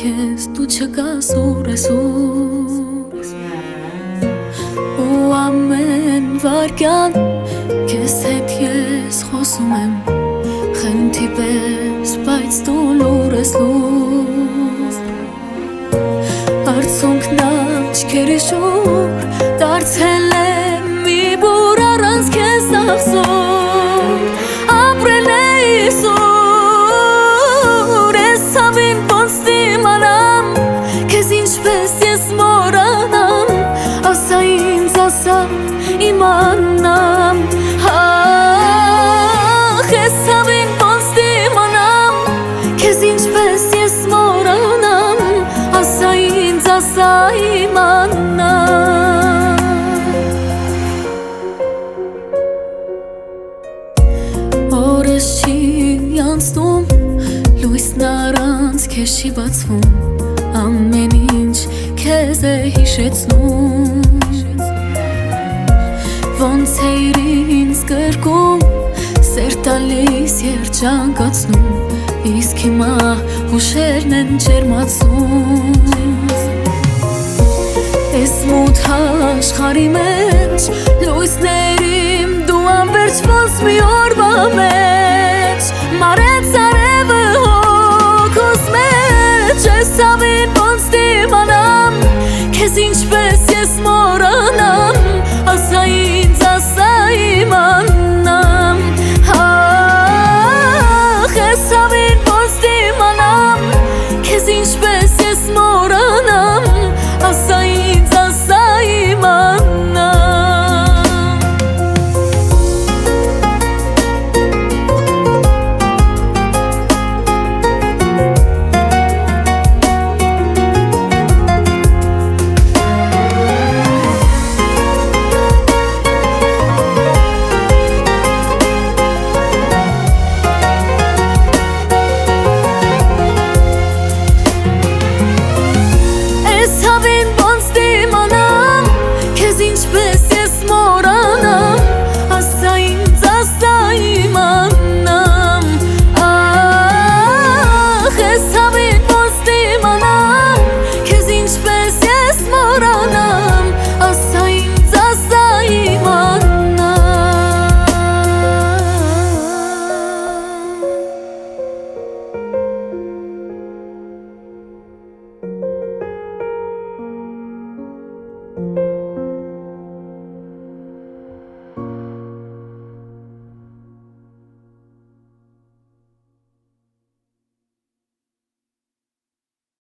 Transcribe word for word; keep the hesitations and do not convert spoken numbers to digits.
քեզ դու չկաս ուրեսուր ու ամեն վարկյան քեզ հետ ես խոսում եմ խնդի պես, բայց դու լուր ես լուր Արցունքն աչքերի շուր դարձել եմ մի բուր առանց քեզ աղսուր ապրել է իսուր ես հավին ոնց դիմանամ քեզ ինչպես ես մորանամ ասա ինձ ասա իմանամ ախ ես հավին ոնց դիմանամ քեզ ինչպես ես մորանամ ասա ինձ ասա իմանամ օրս չի անցնում լույսն առանց քեզ չի բացվում ամեն ինչ քեզ է հիշեցնում Ոնց էիր ինձ կրկում սեր տալիս երջանկացնում իսկ հիմա հուշերն են ջերմացում Ես մութ աշխարհի մեջ լույսներիմ դու անվերջ ոնց մի օրվա մեջ մարեց արևը հոգուս մեջ ես հավին ոնց դիմանամ քեզ ինչպես ես մորանամ ասա ինձ ասա իմանամ ախ ես հավին ոնց դիմանամ քեզ ինչպես